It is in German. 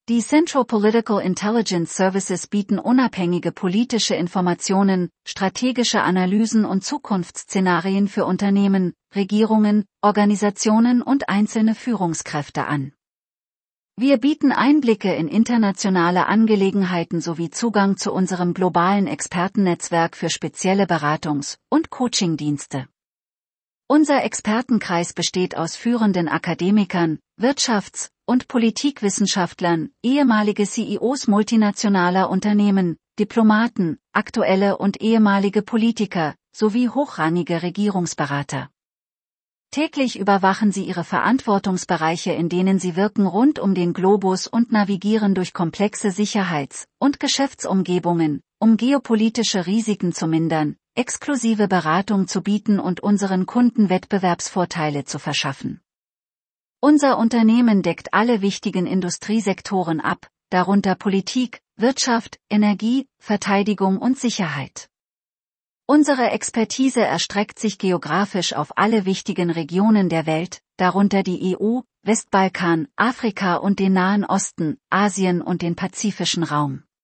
Die Central Political Intelligence Services bieten unabhängige politische Informationen, strategische Analysen und Zukunftsszenarien für Unternehmen, Regierungen, Organisationen und einzelne Führungskräfte an. Wir bieten Einblicke in internationale Angelegenheiten sowie Zugang zu unserem globalen Expertennetzwerk für spezielle Beratungs- und Coachingdienste. Unser Expertenkreis besteht aus führenden Akademikern, Wirtschafts- und Politikwissenschaftlern, ehemalige CEOs multinationaler Unternehmen, Diplomaten, aktuelle und ehemalige Politiker, sowie hochrangige Regierungsberater. Täglich überwachen sie ihre Verantwortungsbereiche, in denen sie wirken, rund um den Globus und navigieren durch komplexe Sicherheits- und Geschäftsumgebungen, um geopolitische Risiken zu mindern, exklusive Beratung zu bieten und unseren Kunden Wettbewerbsvorteile zu verschaffen. Unser Unternehmen deckt alle wichtigen Industriesektoren ab, darunter Politik, Wirtschaft, Energie, Verteidigung und Sicherheit. Unsere Expertise erstreckt sich geografisch auf alle wichtigen Regionen der Welt, darunter die EU, Westbalkan, Afrika und den Nahen Osten, Asien und den pazifischen Raum.